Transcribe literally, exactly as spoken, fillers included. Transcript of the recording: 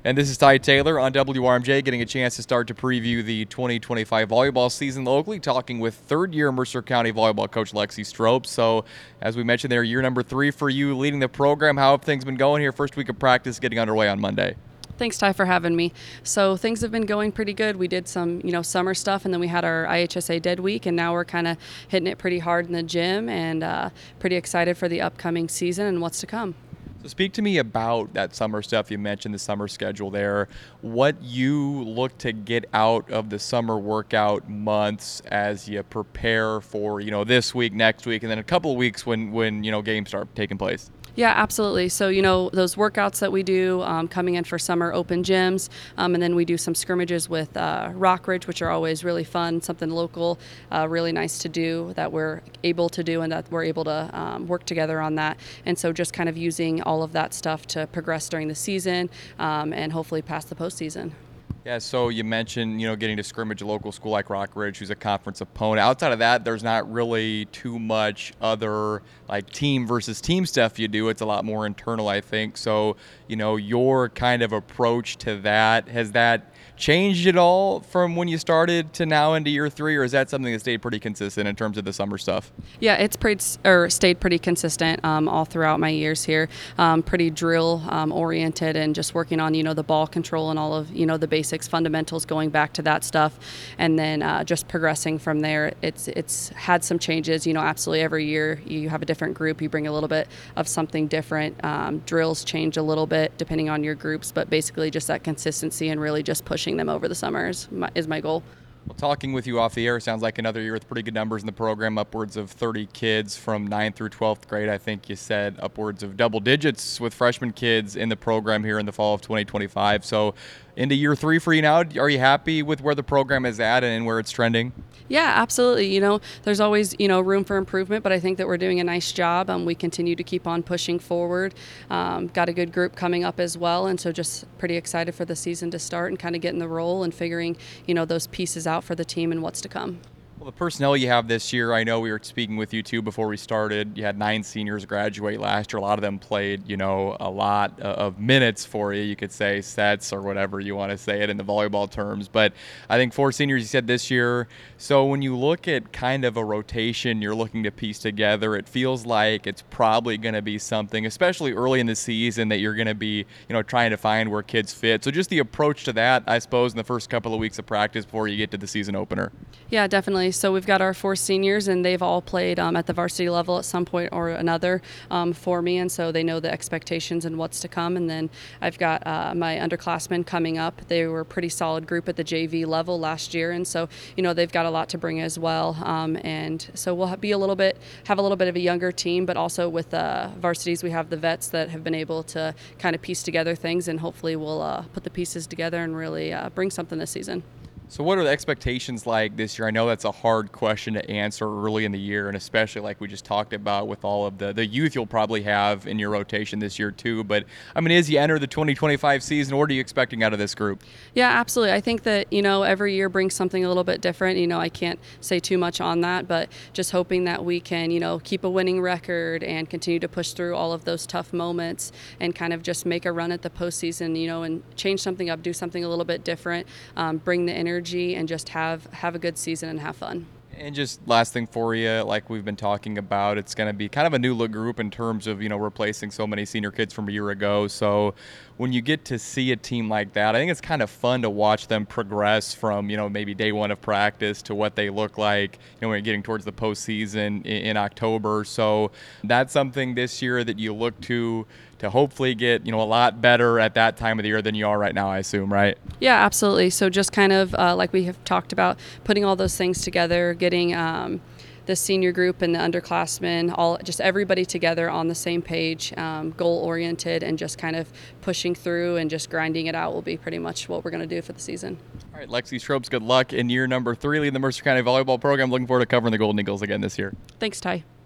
And this is Ty Taylor on W R M J, getting a chance to start to preview the twenty twenty-five volleyball season locally, talking with third-year Mercer County volleyball coach Lexi Strobes. So, as we mentioned there, year number three for you leading the program. How have things been going here? First week of practice getting underway on Monday. Thanks, Ty, for having me. So things have been going pretty good. We did some, you know, summer stuff, and then we had our I H S A Dead Week, and now we're kind of hitting it pretty hard in the gym, and uh, pretty excited for the upcoming season and what's to come. So speak to me about that summer stuff. You mentioned the summer schedule there. What you look to get out of the summer workout months as you prepare for, you know, this week, next week, and then a couple of weeks when, when you know, games start taking place. Yeah, absolutely. So, you know, those workouts that we do um, coming in for summer open gyms, um, and then we do some scrimmages with uh, Rockridge, which are always really fun, something local, uh, really nice to do that we're able to do and that we're able to um, work together on that. And so just kind of using all of that stuff to progress during the season um, and hopefully pass the postseason. Yeah, so you mentioned, you know, getting to scrimmage a local school like Rockridge, who's a conference opponent. Outside of that, there's not really too much other like team versus team stuff you do. It's a lot more internal, I think. So, you know, your kind of approach to that, has that changed at all from when you started to now into year three, or is that something that stayed pretty consistent in terms of the summer stuff? Yeah, it's pretty or stayed pretty consistent um, all throughout my years here. Um, pretty drill um, oriented and just working on, you know, the ball control and all of, you know, the basics, fundamentals, going back to that stuff, and then uh, just progressing from there. It's it's had some changes, you know, absolutely every year you have a different group, you bring a little bit of something different. Um, drills change a little bit depending on your groups, but basically just that consistency and really just pushing them over the summers my, is my goal. Well, talking with you off the air, sounds like another year with pretty good numbers in the program, upwards of thirty kids from ninth through twelfth grade. I think you said upwards of double digits with freshman kids in the program here in the fall of twenty twenty-five. So into year three for you now, are you happy with where the program is at and where it's trending? Yeah, absolutely. You know, there's always, you know, room for improvement, but I think that we're doing a nice job. Um, we continue to keep on pushing forward. Um, got a good group coming up as well, and so just pretty excited for the season to start and kind of getting the role and figuring, you know, those pieces out for the team and what's to come. Well, the personnel you have this year, I know we were speaking with you too before we started. You had nine seniors graduate last year. A lot of them played, you know, a lot of minutes for you. You could say sets or whatever you want to say it in the volleyball terms. But I think four seniors you said this year. So when you look at kind of a rotation you're looking to piece together, it feels like it's probably going to be something, especially early in the season, that you're going to be, you know, trying to find where kids fit. So just the approach to that, I suppose, in the first couple of weeks of practice before you get to the season opener. Yeah, definitely. So we've got our four seniors, and they've all played um, at the varsity level at some point or another um, for me, and so they know the expectations and what's to come. And then I've got uh, my underclassmen coming up. They were a pretty solid group at the J V level last year, and so, you know, they've got a lot to bring as well. Um, and so we'll be a little bit, have a little bit of a younger team, but also with uh, varsities, we have the vets that have been able to kind of piece together things, and hopefully we'll uh, put the pieces together and really uh, bring something this season. So what are the expectations like this year? I know that's a hard question to answer early in the year, and especially like we just talked about with all of the, the youth you'll probably have in your rotation this year too. But, I mean, as you enter the twenty twenty-five season, what are you expecting out of this group? Yeah, absolutely. I think that, you know, every year brings something a little bit different. You know, I can't say too much on that, but just hoping that we can, you know, keep a winning record and continue to push through all of those tough moments and kind of just make a run at the postseason, you know, and change something up, do something a little bit different, um, bring the energy and just have have a good season and have fun. And just last thing for you, like we've been talking about, it's going to be kind of a new look group in terms of, you know, replacing so many senior kids from a year ago. So when you get to see a team like that, I think it's kind of fun to watch them progress from, you know, maybe day one of practice to what they look like, you know, when you're getting towards the postseason in, in October. So that's something this year that you look to to hopefully get, you know, a lot better at that time of the year than you are right now, I assume, right? Yeah, absolutely. So just kind of uh, like we have talked about, putting all those things together, getting um, the senior group and the underclassmen, all just everybody together on the same page, um, goal-oriented, and just kind of pushing through and just grinding it out will be pretty much what we're going to do for the season. All right, Lexi Strobes, good luck in year number three leading the Mercer County volleyball program. Looking forward to covering the Golden Eagles again this year. Thanks, Ty.